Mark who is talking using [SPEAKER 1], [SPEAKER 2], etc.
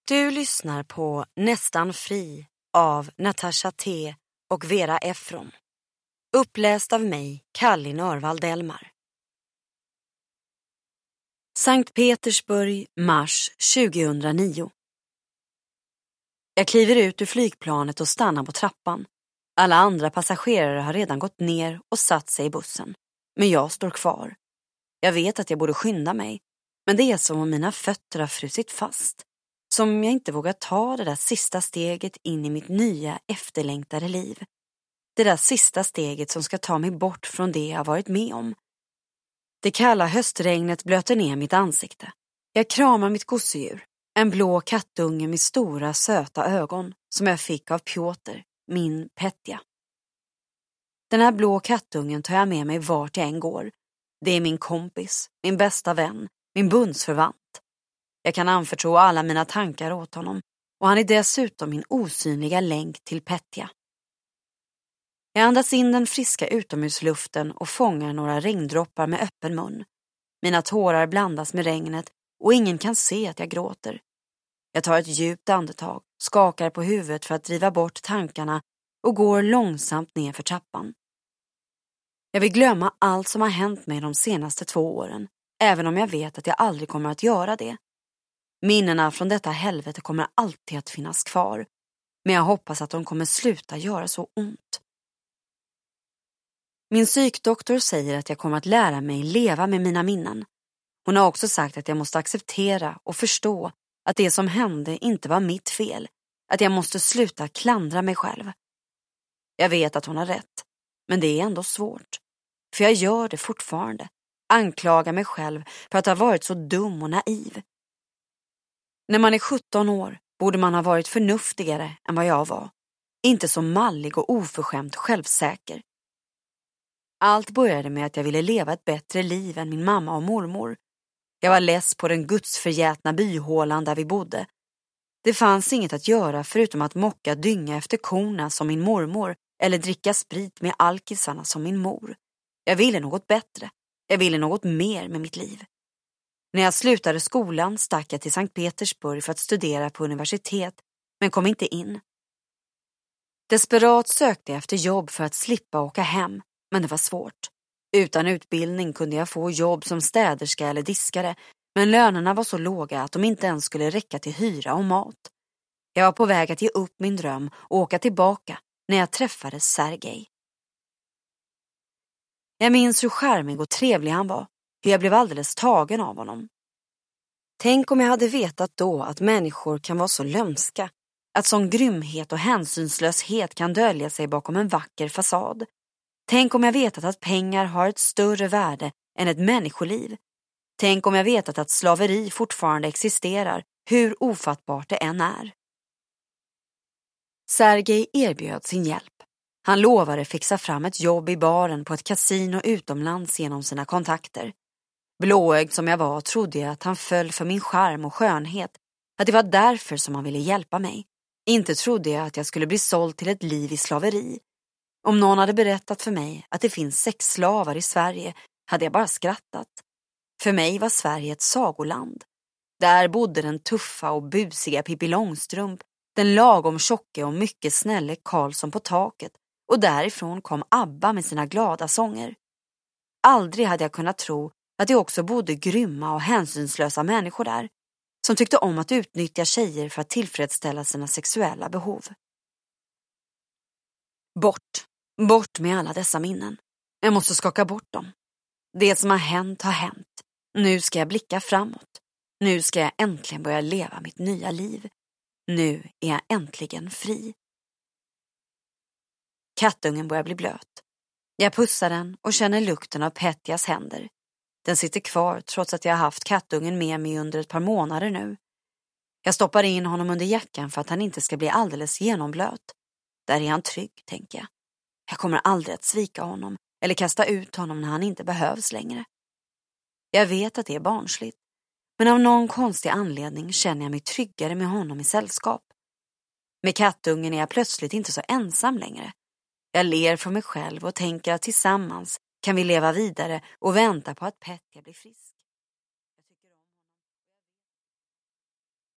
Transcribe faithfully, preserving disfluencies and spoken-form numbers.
[SPEAKER 1] Du lyssnar på Nästan fri av Natasha T och Vera Efron. Uppläst av mig, Kalli Nörvald Elmar. Sankt Petersburg, mars tjugohundranio. Jag kliver ut ur flygplanet och stannar på trappan. Alla andra passagerare har redan gått ner och satt sig i bussen. Men jag står kvar. Jag vet att jag borde skynda mig. Men det är som om mina fötter har frusit fast. Som om jag inte vågar ta det där sista steget in i mitt nya efterlängtade liv. Det där sista steget som ska ta mig bort från det jag varit med om. Det kalla höstregnet blöter ner mitt ansikte. Jag kramar mitt gosedjur. En blå kattunge med stora söta ögon som jag fick av Piotr, min Petja. Den här blå kattungen tar jag med mig vart jag än går. Det är min kompis, min bästa vän, min bundsförvant. Jag kan anförtro alla mina tankar åt honom och han är dessutom min osynliga länk till Petja. Jag andas in den friska utomhusluften och fångar några regndroppar med öppen mun. Mina tårar blandas med regnet och ingen kan se att jag gråter. Jag tar ett djupt andetag, skakar på huvudet för att driva bort tankarna och går långsamt ner för trappan. Jag vill glömma allt som har hänt mig de senaste två åren, även om jag vet att jag aldrig kommer att göra det. Minnena från detta helvete kommer alltid att finnas kvar, men jag hoppas att de kommer sluta göra så ont. Min psykdoktor säger att jag kommer att lära mig leva med mina minnen. Hon har också sagt att jag måste acceptera och förstå att det som hände inte var mitt fel, att jag måste sluta klandra mig själv. Jag vet att hon har rätt, men det är ändå svårt. För jag gör det fortfarande, anklagar mig själv för att ha varit så dum och naiv. När man är sjutton år borde man ha varit förnuftigare än vad jag var. Inte så mallig och oförskämt självsäker. Allt började med att jag ville leva ett bättre liv än min mamma och mormor. Jag var less på den gudsförgätna byhålan där vi bodde. Det fanns inget att göra förutom att mocka dynga efter korna som min mormor eller dricka sprit med alkisarna som min mor. Jag ville något bättre. Jag ville något mer med mitt liv. När jag slutade skolan stack jag till Sankt Petersburg för att studera på universitet, men kom inte in. Desperat sökte jag efter jobb för att slippa åka hem, men det var svårt. Utan utbildning kunde jag få jobb som städerska eller diskare, men lönerna var så låga att de inte ens skulle räcka till hyra och mat. Jag var på väg att ge upp min dröm och åka tillbaka när jag träffade Sergej. Jag minns hur charmig och trevlig han var, hur jag blev alldeles tagen av honom. Tänk om jag hade vetat då att människor kan vara så lömska, att sån grymhet och hänsynslöshet kan dölja sig bakom en vacker fasad. Tänk om jag vetat att pengar har ett större värde än ett människoliv. Tänk om jag vetat att slaveri fortfarande existerar, hur ofattbart det än är. Sergej erbjöd sin hjälp. Han lovade fixa fram ett jobb i baren på ett kasino utomlands genom sina kontakter. Blåögd som jag var trodde jag att han föll för min charm och skönhet, att det var därför som han ville hjälpa mig. Inte trodde jag att jag skulle bli såld till ett liv i slaveri. Om någon hade berättat för mig att det finns sexslavar i Sverige hade jag bara skrattat. För mig var Sverige ett sagoland. Där bodde den tuffa och busiga Pippi Långstrump, den lagom tjocke och mycket snälle Karlsson på taket, och därifrån kom ABBA med sina glada sånger. Aldrig hade jag kunnat tro att det också bodde grymma och hänsynslösa människor där, som tyckte om att utnyttja tjejer för att tillfredsställa sina sexuella behov. Bort, bort med alla dessa minnen. Jag måste skaka bort dem. Det som har hänt har hänt. Nu ska jag blicka framåt. Nu ska jag äntligen börja leva mitt nya liv. Nu är jag äntligen fri. Kattungen börjar bli blöt. Jag pussar den och känner lukten av Petjas händer. Den sitter kvar trots att jag har haft kattungen med mig under ett par månader nu. Jag stoppar in honom under jackan för att han inte ska bli alldeles genomblöt. Där är han trygg, tänker jag. Jag kommer aldrig att svika honom eller kasta ut honom när han inte behövs längre. Jag vet att det är barnsligt, men av någon konstig anledning känner jag mig tryggare med honom i sällskap. Med kattungen är jag plötsligt inte så ensam längre. Jag ler för mig själv och tänker att tillsammans kan vi leva vidare och vänta på att Petja blir frisk.